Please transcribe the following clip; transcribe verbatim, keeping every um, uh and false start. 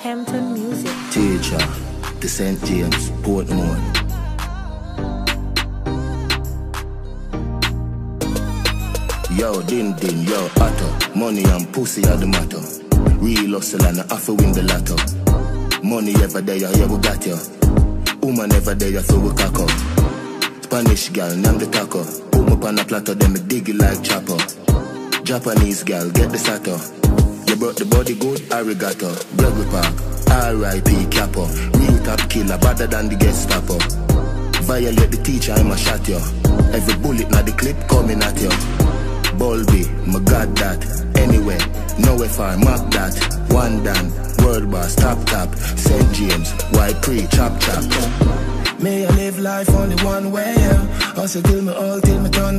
Hampton Music. Teacher, the Saint James, Portmore. Yo, din din, yo, otto. Money and pussy are the matter. Real hustle and I have to win the lotto. Money ever there, yeah, we got you. Woman ever there, so we cock up. Spanish girl, name the taco. Put me on a platter, then me dig it like chopper. Japanese girl, get the sato. You brought the body good, arigato. Gregory Park, R I P Capo. Real top killer, better than the Gestapo. Violate the teacher, I'ma shot you. Every bullet na the clip coming at you. Bulby, my god that. Anyway, nowhere far, mark that. One done, world boss, top top. Saint James, white pre, chop chop. May I live life only one way, yeah. Hustle till me all, till me turn